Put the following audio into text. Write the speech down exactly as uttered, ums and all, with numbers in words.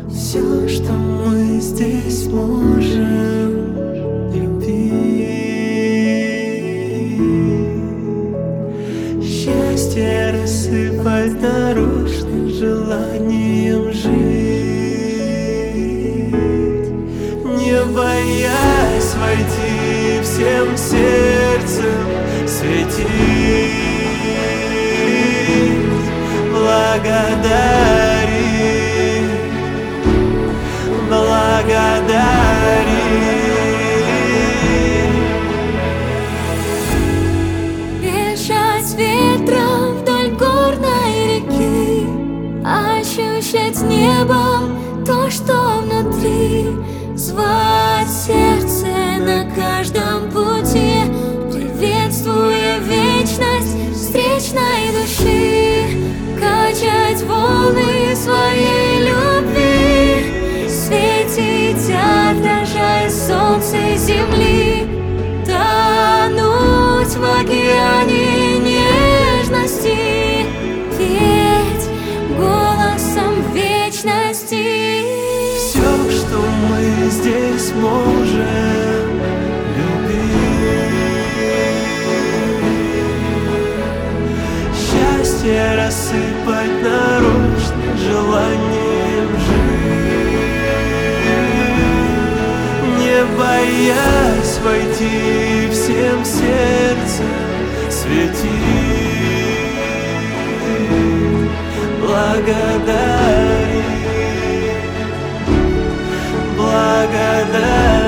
Все, что мы здесь можем любить. Счастье рассыпать нарочно желанием жить, не боясь войти всем сердцем, светить, благодарить, благодарить. Бежать ветром вдоль горной реки, ощущать небом то, что внутри, звать сердце на каждом пути, приветствуя вечность встречной души, качать волны своей любви, светить, отражая солнце земли, тонуть в океане нежности, петь голосом вечности. Все, что мы здесь можем любить, счастье рассыпать нарочно желанием жить, не боясь войти всем сердцем, светить, благодарить, благодарить.